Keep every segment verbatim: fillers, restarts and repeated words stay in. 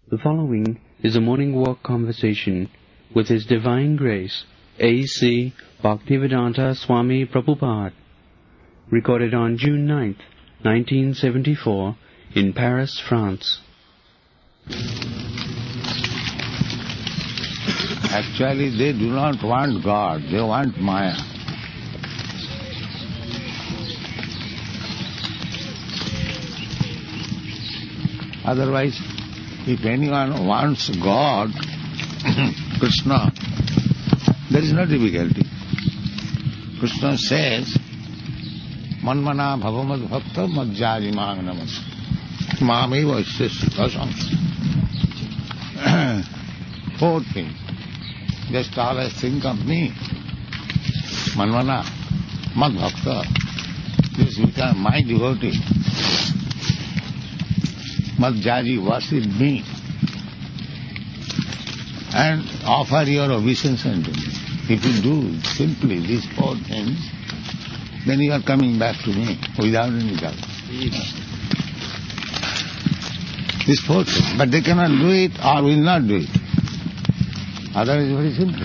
The following is a morning walk conversation with His Divine Grace, A C Bhaktivedanta Swami Prabhupada, recorded on June ninth, nineteen seventy-four, in Paris, France. Actually, they do not want God, they want Maya. Otherwise, if anyone wants God, Krishna, there is no difficulty. Krishna says, Manmana bhavamad bhakta madhyari mang namas. Mami vaishyastasam. Fourth thing, just always think of me. Manmana, mad bhakta. This is my devotee. Madhyari, worship me and offer your obeisance unto me. If you do simply these four things, then you are coming back to me without any doubt. These four things. But they cannot do it or will not do it. Otherwise it's very simple.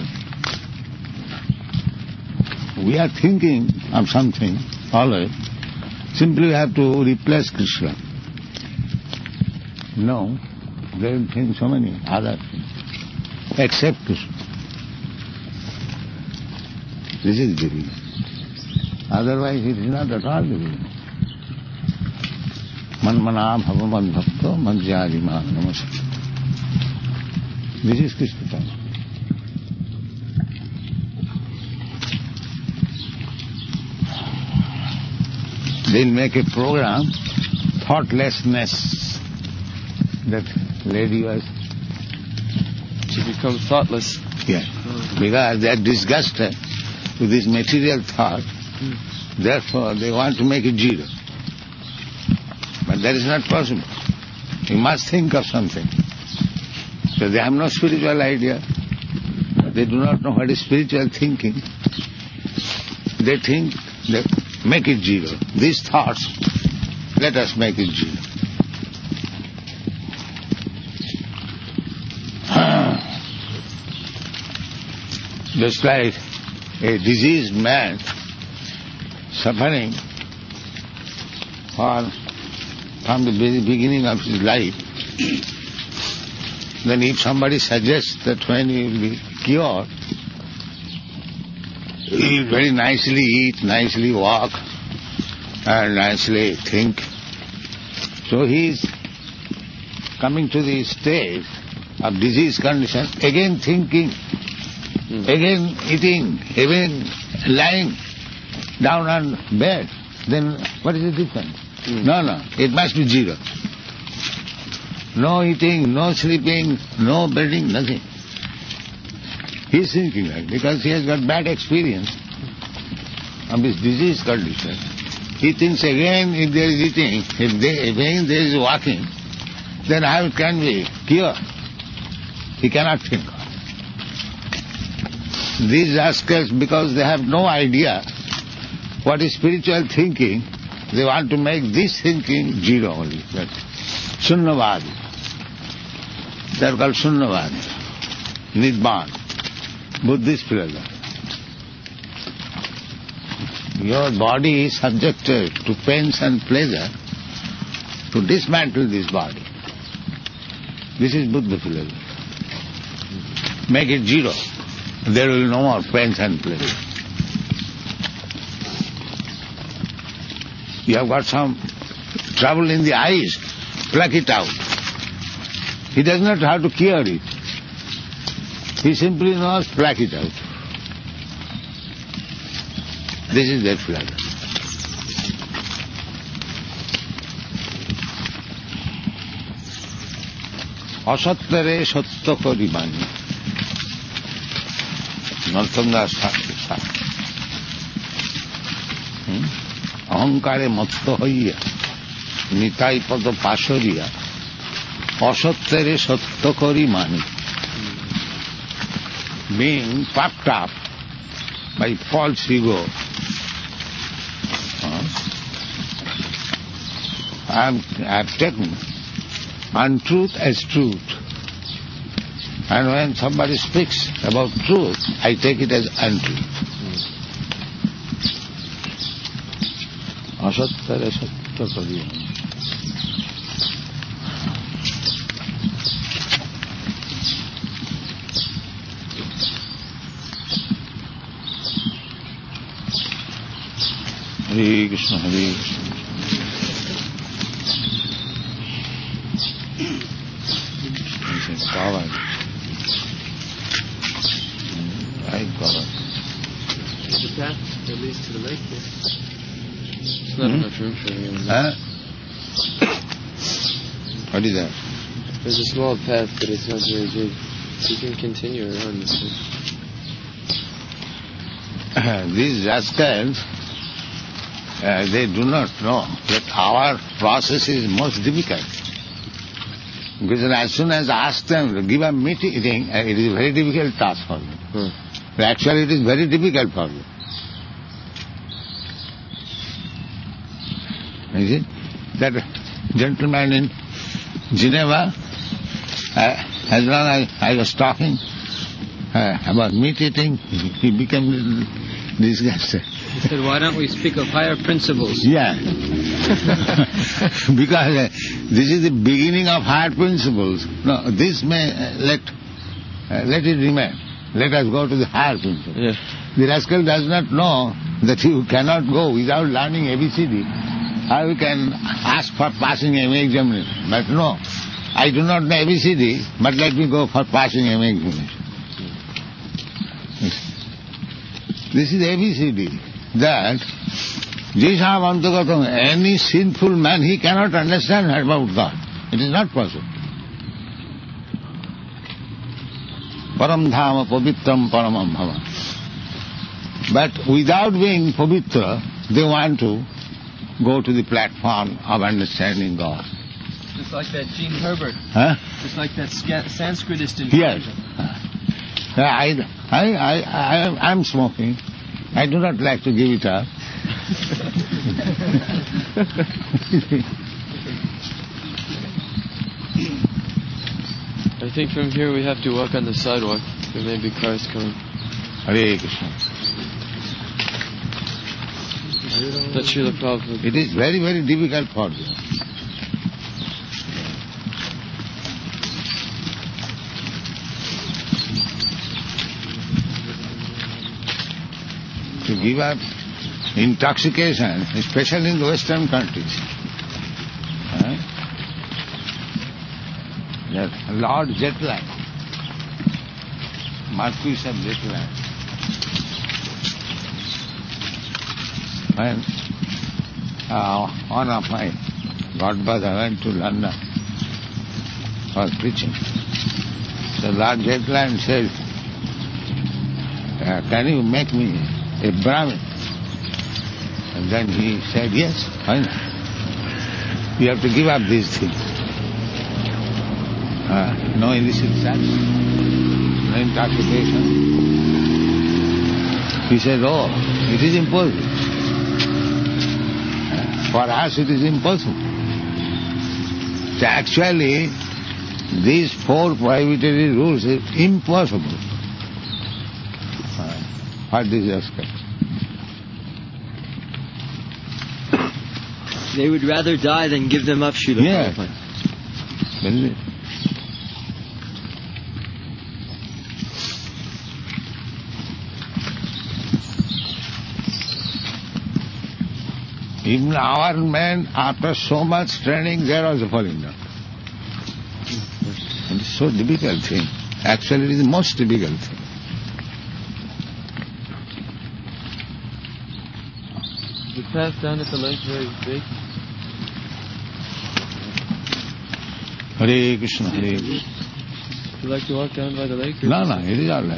We are thinking of something always. Simply we have to replace Krishna. No, they will think so many other things, except Krishna. This is divinity. Otherwise it is not at all divinity. Manmana bhavaman bhakta madhyari mang namaste. This is Krishna consciousness. They'll make a program, thoughtlessness. That lady was... She becomes thoughtless. Yeah, because they are disgusted with this material thought. Mm. Therefore, they want to make it zero. But that is not possible. You must think of something. So they have no spiritual idea. They do not know what is spiritual thinking. They think that make it zero. These thoughts, let us make it zero. Just like a diseased man suffering for, from the beginning of his life, then if somebody suggests that when he will be cured, he will very nicely eat, nicely walk, and nicely think. So he is coming to the stage of disease condition, again thinking, Mm. again eating, again lying down on bed, then what is the difference? Mm. No, no, it must be zero. No eating, no sleeping, no bedding, nothing. He is thinking that because he has got bad experience of this disease condition. He thinks again if there is eating, if they, again there is walking, then how it can be cured? He cannot think of. These rascals, because they have no idea what is spiritual thinking, they want to make this thinking zero only. Sunnavadi. They are called Sunnavadi. Nirvan. Buddhist philosophy. Your body is subjected to pains and pleasure. To dismantle this body. This is Buddha philosophy. Make it zero. There will be no more pains and pleasure. You have got some trouble in the eyes, pluck it out. He does not have to cure it. He simply knows, pluck it out. This is their philosophy. Asattare sattva kori bani. Narottam Das Ahankare matto hoiya Nitai pada pasoriya Asattere sattva kori mani. Being puffed up by false ego, I have taken untruth as truth. And when somebody speaks about truth, I take it as untruth. Asattare sattya kariya. Hare Krishna, Hare Krishna. Power. Right power. There's a path that leads to the lake here. There's not Hmm? enough room for anyone. Huh? What is that? There's a small path, but it's not very big. You can continue around this way. These rascals, uh, they do not know that our process is most difficult. Because as soon as I ask them to give a meeting, uh, it is a very difficult task for them. Hmm. But actually it is very difficult for them. You see? That gentleman in Geneva, uh, as long as I was talking uh, about meat eating, he became a little disgusted. He said, why don't we speak of higher principles? Yeah. Because uh, this is the beginning of higher principles. No, this may uh, let uh, let it remain. Let us go to the higher principles. Yeah. The rascal does not know that you cannot go without learning A B C D. How you can ask for passing M A examination? But no, I do not know A B C D, but let me go for passing M A examination. This is A B C D. That Jishavantagatam, any sinful man, he cannot understand about God. It is not possible. Param dhama pavitram paramam bhava. But without being pavitra, they want to go to the platform of understanding God. Just like that Gene Herbert. Huh? Just like that sca- Sanskritist in Yes. Georgia. I, I, I, I, I'm smoking. I do not like to give it up. I think from here we have to walk on the sidewalk. There may be cars coming. Hare Krishna. That's Srila Prabhupada. It is very, very difficult for them. To give up intoxication, especially in the Western countries. Huh? That Lord Jetline, Marquis of Jetline, when uh, one of my godfather went to London for preaching, so Lord Jetline said, uh, can you make me a Brahmin? And then he said, yes, why not? You have to give up these things. Uh, no illicit sex, no intoxication. He said, oh, it is impossible. For us it is impossible. So actually, these four prohibitory rules are impossible. Uh, what this aspect? They would rather die than give them up, Srila Yeah. Prabhupada. Isn't it? Even our men, after so much training, they are also falling down. And it's so difficult thing. Actually, it is the most difficult thing. The path down at the lake very big. Hare Krishna, Hare Krishna. Would you like to walk down by the lake? or- No, no, it is all right.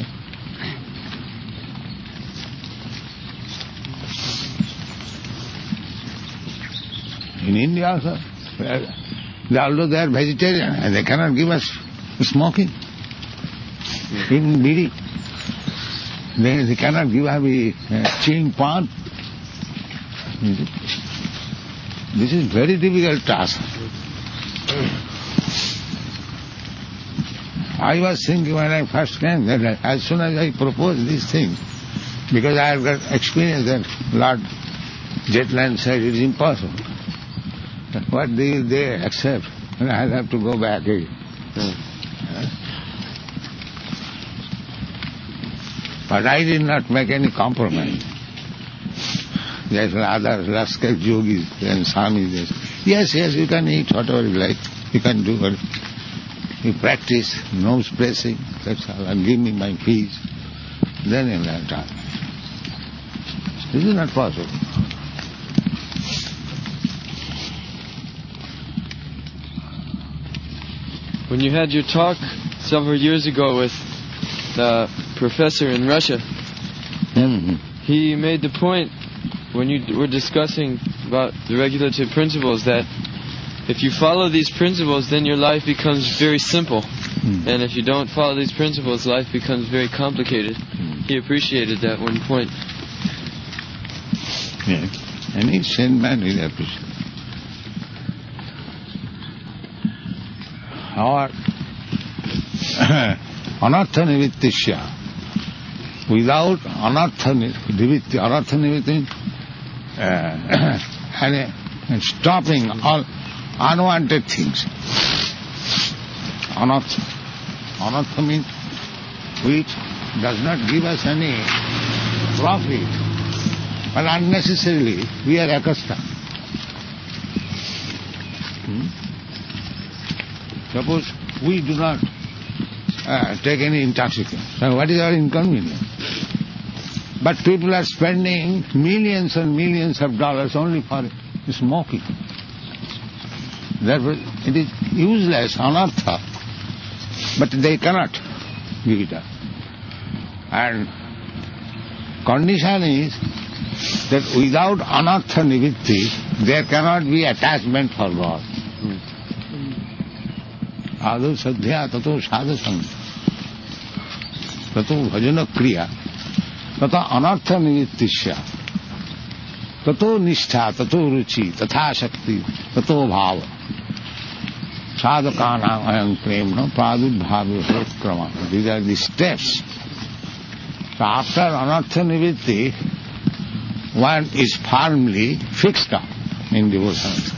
In India also, where- they- although they are vegetarian, and they cannot give us smoking. Even bidi. They, they cannot give us uh, chewing pan. This is very difficult task. I was thinking when I first came that as soon as I propose this thing, because I have got experience that Lord Jetland said it is impossible. What they, they accept, and I'll have to go back again. Hmm. But I did not make any compromise. There's other rascal yogis and swamis. Yes, yes, you can eat whatever you like. You can do what you practice, nose pressing, that's all, and give me my fees. Then you'll have time. This is not possible. When you had your talk several years ago with the professor in Russia, Mm-hmm. he made the point when you were discussing about the regulative principles that if you follow these principles, then your life becomes very simple. Mm. And if you don't follow these principles, life becomes very complicated. Mm. He appreciated that one point. Yes. And each sane man will appreciate. Our anartha nivittisya. Without anartha nivittisya, anartha nivittisya, uh, and, uh, and stopping all unwanted things. Anartha. Anartha means which does not give us any profit, but unnecessarily we are accustomed. Hmm? Suppose we do not uh, take any intoxicant. So what is our inconvenience? But people are spending millions and millions of dollars only for smoking. Therefore, it is useless, anartha, but they cannot give it up. And condition is that without anartha nivitti, there cannot be attachment for God. Ado sadhya tato sadhasanga, tato bhajana kriya, tato anartha nivittisya, tato nishtha, tato ruchi, tatha shakti, tato bhava. Sadhakanam ayam premna pradubhavi krama. These are the steps. So after anartha nivitti, one is firmly fixed up in devotion.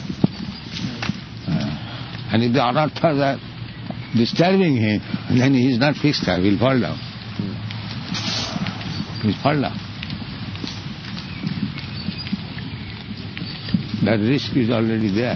Uh, and if the anarthas are disturbing him, then he is not fixed up, he will fall down. He will fall down. That risk is already there.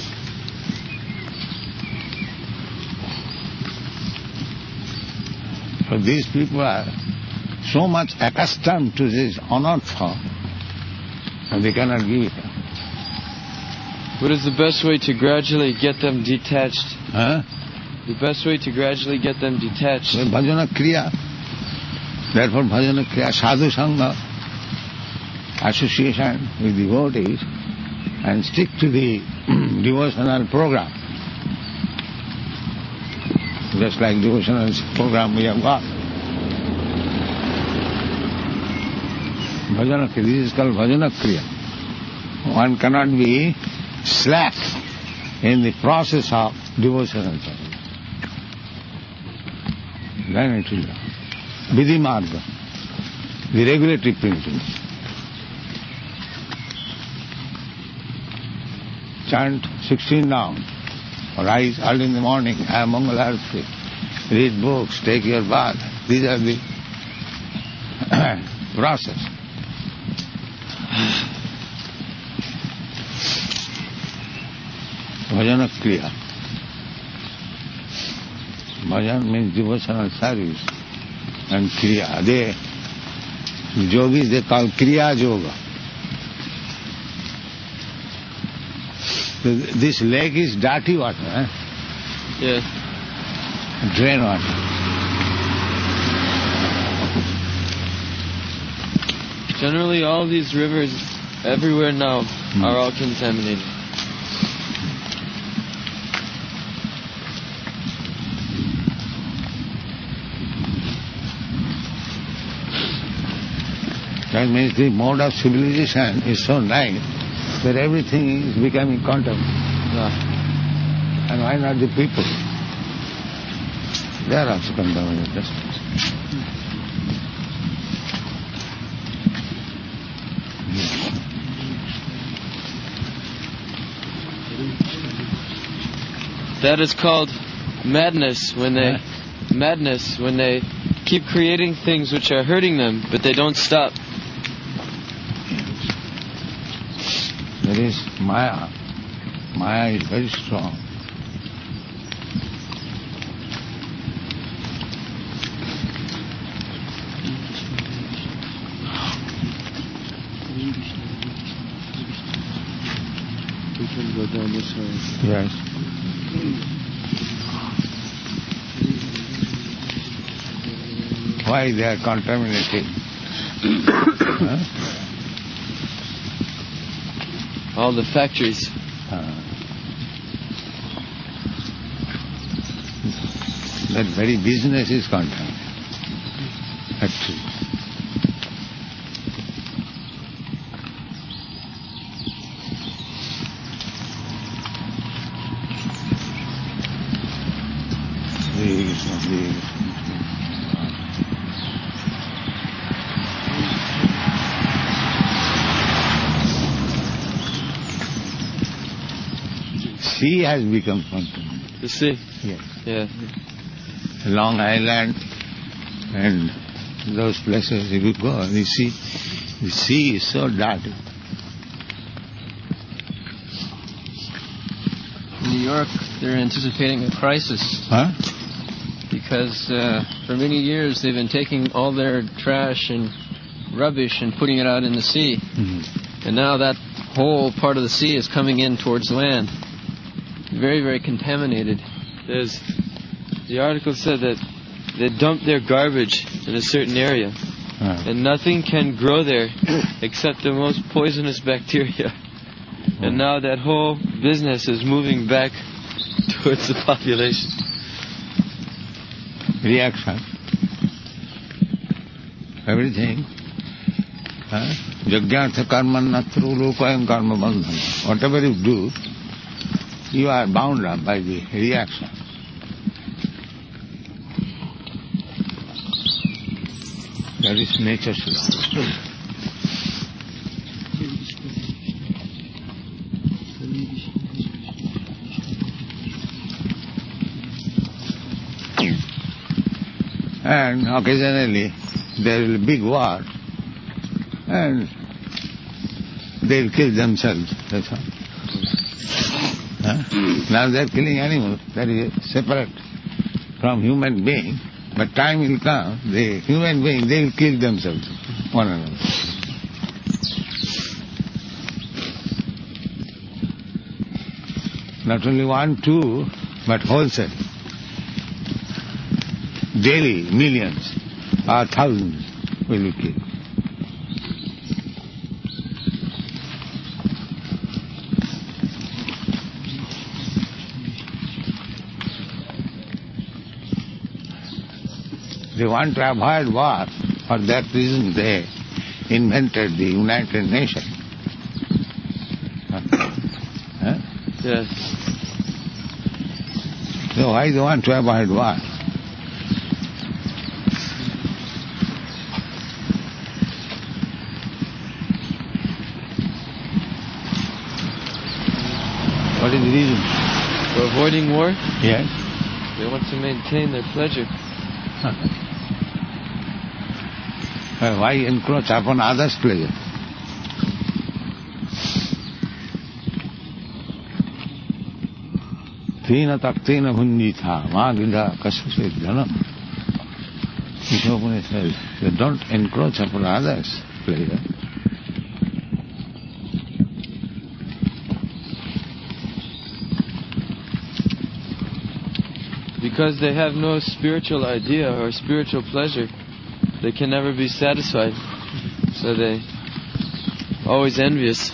So these people are so much accustomed to this anartha, and they cannot give it up. What is the best way to gradually get them detached? Huh? The best way to gradually get them detached? So bhajana kriya. Therefore bhajana kriya, sadhu sangha, association with devotees, and stick to the devotional program. Just like devotional program we have got. Bhajana kriya, this is called bhajana kriya. One cannot be slack in the process of devotional service. Then it will be vidhi marga, the regulatory principles. Chant sixteen rounds, rise early in the morning, have Mangala Arati, read books, take your bath. These are the process. Bhajana kriya. Bhajan means devotional service. And kriya. They, yogis, they call kriya yoga. This lake is dirty water, eh? Yeah. Drain water. Generally, all these rivers everywhere now hmm. are all contaminated. That means the mode of civilization is so nice that everything is becoming contaminated. Yeah. And why not the people? They are also contaminated. That is called madness when they madness when they keep creating things which are hurting them, but they don't stop. There is Maya. Maya is very strong. We can go down this way. Yes. Why they are contaminating? Huh? All the factories. Uh, that very business is contaminated. Actually. Hare Krishna, Hare Krishna. Sea has become contaminated. The sea. Yes. Yeah. Long Island and those places, if you go, you see, the sea is so dirty. In New York, they're anticipating a crisis Huh? because uh, for many years they've been taking all their trash and rubbish and putting it out in the sea. Mm-hmm. And now that whole part of the sea is coming in towards land. Very, very contaminated. There's the article said that they dump their garbage in a certain area, Uh, and nothing can grow there except the most poisonous bacteria. And now that whole business is moving back towards the population. reaction. Everything. Huh? Yajnatha karmanatru lokayam karma bandhana. Whatever you do, you are bound up by the reaction. That is nature's law. And occasionally there will be big war and they will kill themselves. That's all. Huh? Now they are killing animals. That is separate from human being. But time will come, the human being, they will kill themselves, one another. Not only one, two, but wholesale. Daily, millions or thousands will be killed. They want to avoid war. For that reason they invented the United Nations. Huh? Huh? Yes. So why they want to avoid war? What is the reason? For avoiding war, Yes. they want to maintain their pleasure. Huh. Uh, why encroach upon others' pleasure? Tina taktena bhunjitha ma gidha kasvase dhanam. Ishopune says, you don't encroach upon others' pleasure. Because they have no spiritual idea or spiritual pleasure, they can never be satisfied. So they always envious.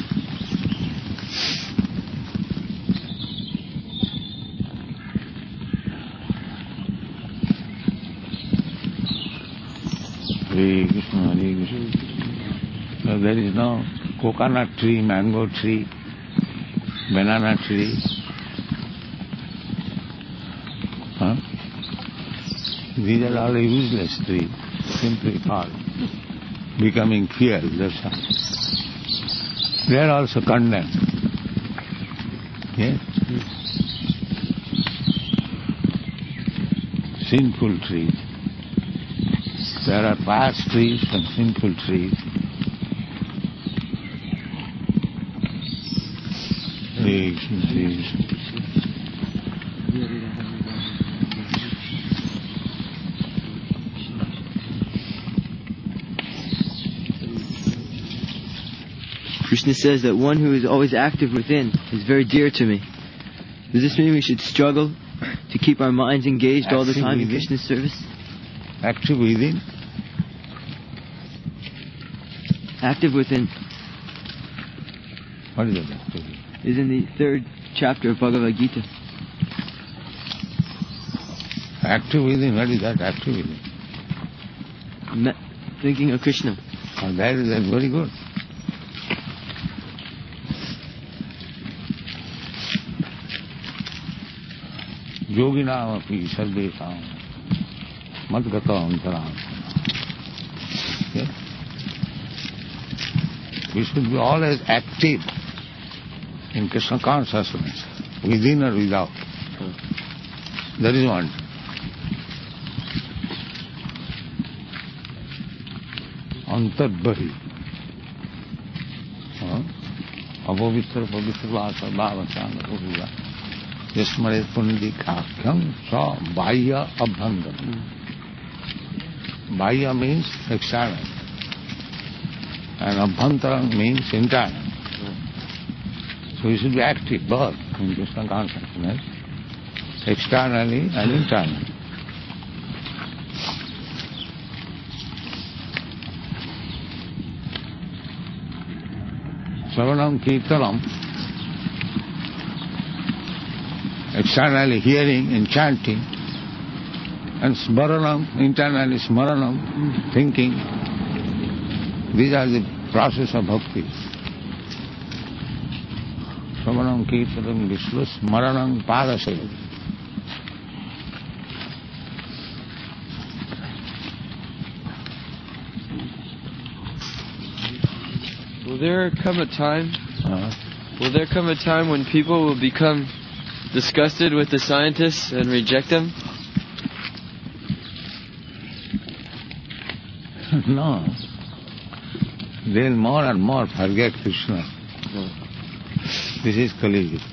Hare Krishna, Hare Krishna. So there is no coconut tree, mango tree, banana tree. Huh? These are all useless trees, simply fall, becoming fear, that's all. They are also condemned. Yes? Sinful trees. There are pious trees and sinful trees. Krishna says that one who is always active within is very dear to me. Does this mean we should struggle to keep our minds engaged Active all the time in within? Krishna's service? Active within. Active within What is that active within? is in the third chapter of Bhagavad Gita. Active within, what is that active within? Me- thinking of Krishna. Oh, that is that's very good. Yoginam api sarvesam madgata antaram. Yes? We should be always active in Krishna consciousness, within or without. That is one. Antarbhahi. Apavitra pavitra vasa bhava sanga purva. Yasmare pundikakyam sa bhaya abhandam. Bhaya means external. And abhantaram means internal. So we should be active both in Krishna consciousness, externally and internally. Savanam Kirtanam, externally hearing and chanting, and Smaranam, internally Smaranam, thinking. These are the process of bhakti. Savanam Kirtanam Vishnu Smaranam Padasaya. Will there come a time? Uh, Will there come a time when people will become disgusted with the scientists and reject them? no. They'll more and more forget Krishna. No. This is Kali Yuga.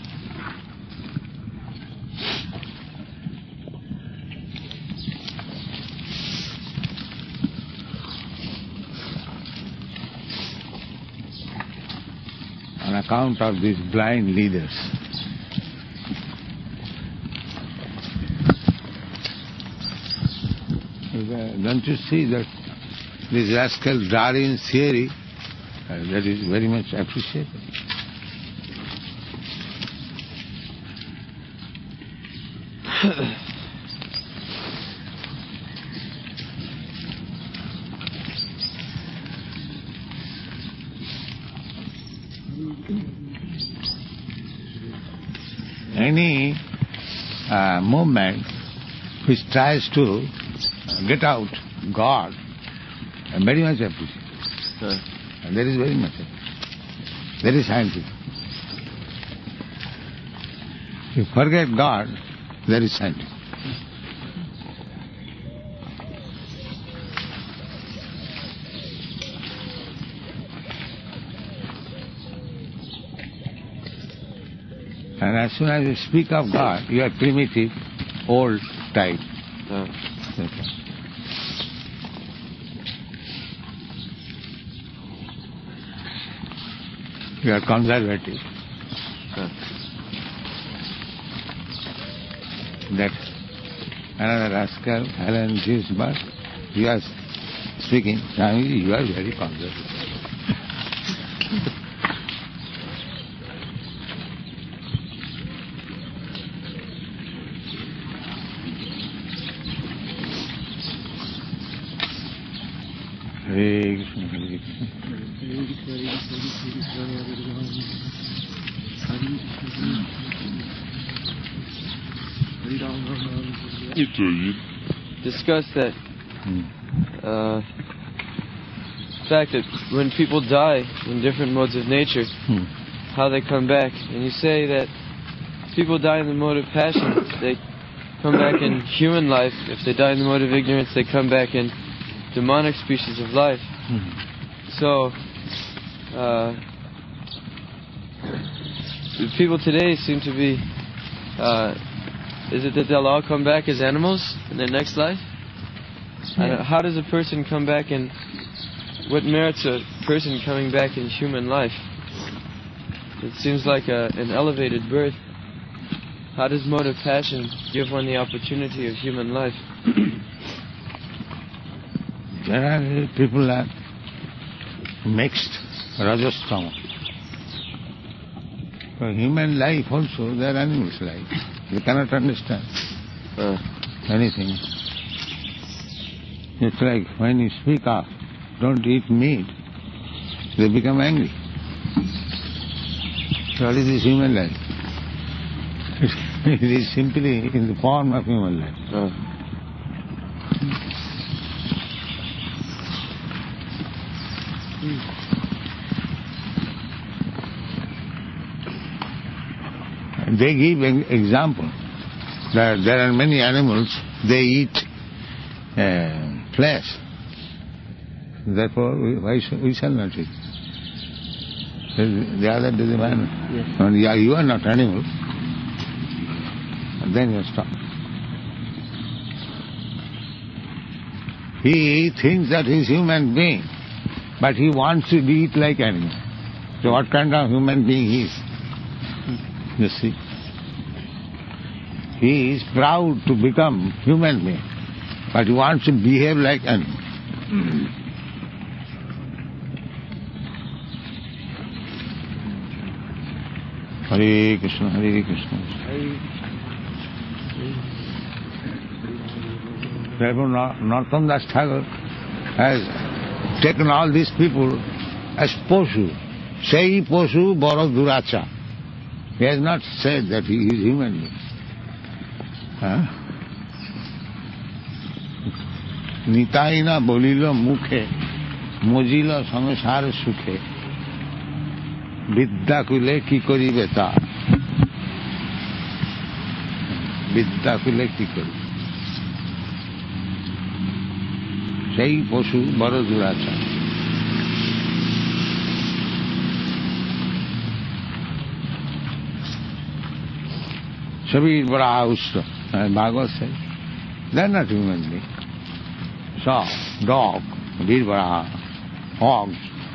On account of these blind leaders. Don't you see that this rascal Darwin's theory, uh, that is very much appreciated. Any uh, movement which tries to get out God, uh, very much appreciated. Huh. And that is very much appreciated. That is scientific. If you forget God, that is scientific. And as soon as you speak of God, you are primitive, old type. No. You are conservative. Huh. That another rascal, Alan Gisbert, he was speaking, Swamiji, you are very conservative. Hare Krishna, Hare Krishna. It's a discussed that Hmm. uh, fact that when people die in different modes of nature, Hmm. how they come back. And you say that people die in the mode of passion, they come back in human life. If they die in the mode of ignorance, they come back in demonic species of life. Hmm. So, uh, the people today seem to be, uh, is it that they'll all come back as animals in their next life? I don't- how does a person come back in, what merits a person coming back in human life? It seems like a, an elevated birth. How does mode of passion give one the opportunity of human life? There are people are mixed, Rajastama. For human life also, they are animals' life. They cannot understand Uh, anything. It's like when you speak of, don't eat meat, they become angry. What is this human life? It is simply in the form of human life. uh, They give an example that there are many animals, they eat uh, flesh. Therefore, we, why sh- we shall not eat. The other to the man, and yeah, you are not animal. And then you stop. He thinks that he is human being, but he wants to eat like animal. So what kind of human being he is? You see? He is proud to become human being, but he wants to behave like animal. Hare Krishna, Hare Krishna. Therefore, Narottam Das Thakur has taken all these people as Poshu. Sei Poshu Boro Duracha. He has not said that he is human being. Huh? Nitaina bolilo mukhe, mojilo samsar sukhe, vidya kule ki koribe ta. Vidya kule ki koribe. Sei Poshu Boro Duracha. Sabir Baraha Ushra, Bhagavad says, they are not human beings. So, dog, Bir Baraha, hogs,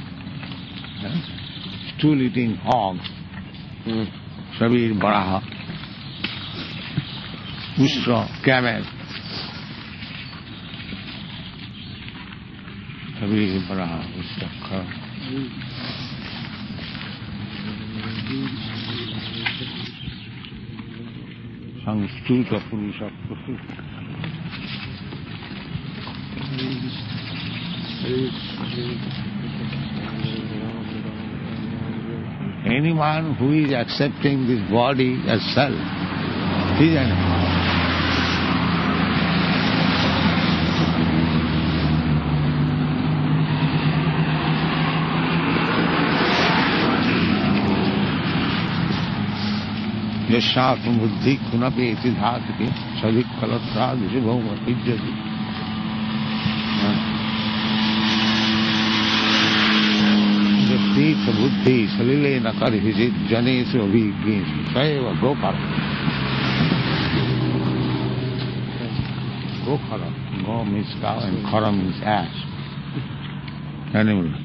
eh? stool-eating hogs, mm, Sabir Baraha, Ushra, camel, Sabir Baraha, Ushra, Khara. Sanstuta Purusha Purusha. Anyone who is accepting this body as self, he is animal. Yashātma buddhi kunape iti dhātike sadhik kalatra visubhoma pijyati. Jasthi buddhi salile nakari hijit janesu abhigyesu saeva gokara. Gokara. Go means cow and kara means ass. Animal.